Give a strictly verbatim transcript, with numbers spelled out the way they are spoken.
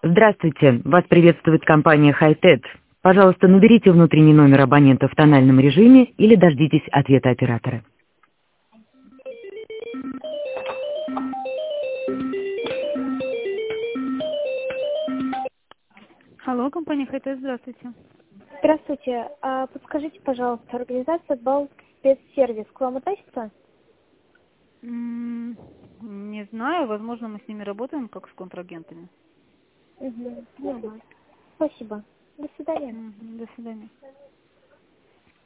Здравствуйте, вас приветствует компания Hi-Tet. Пожалуйста, наберите внутренний номер абонента в тональном режиме или дождитесь ответа оператора. Алло, компания Hi-Tet, здравствуйте. Здравствуйте. А, подскажите, пожалуйста, организация Балт спецсервис к вам относится? М, Не знаю, возможно, мы с ними работаем как с контрагентами. Угу. Спасибо. До свидания. Мгм, До свидания.